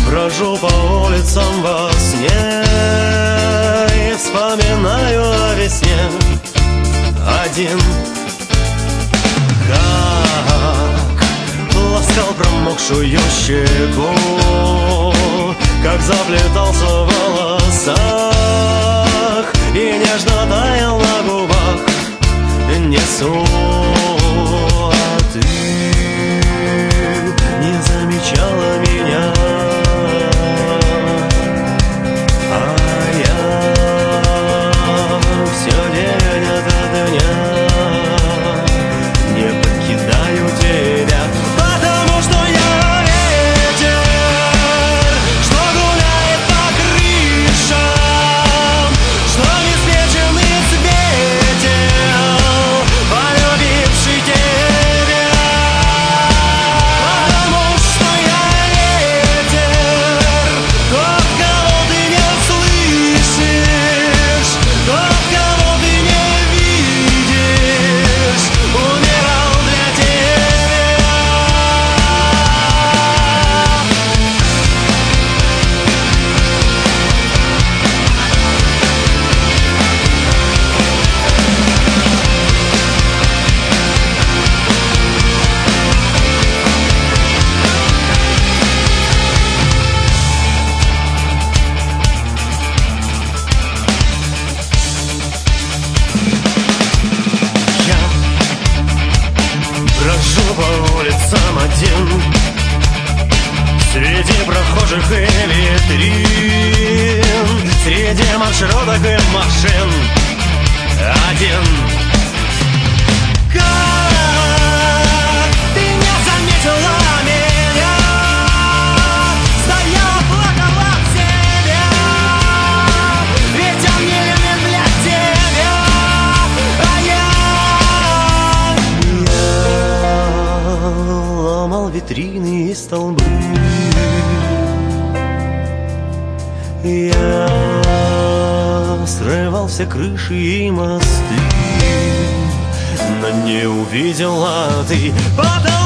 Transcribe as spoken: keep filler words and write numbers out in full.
Брожу по улицам во сне и вспоминаю о весне один. Как ласкал промокшую щеку, как заплетался в волосах и нежно таял на губах. Несу, а ты не замечала меня, а я все день ото дня не покидаю тебя, потому что я ветер, что гуляет по крышам, что неспеченный цветел, полюбивший тебя, потому что я ветер, тот, кого ты не слышишь, тот, кого ты не видишь, умирал для тебя. Я брожу по улицам один, среди прохожих и витрин, среди маршруток и машин один. Как ты не заметила меня, стояла, плакала в себя, ведь он не любит для тебя, а я Я ломал витрины и столбы, я срывал все крыши и мосты, но не увидела ты, потому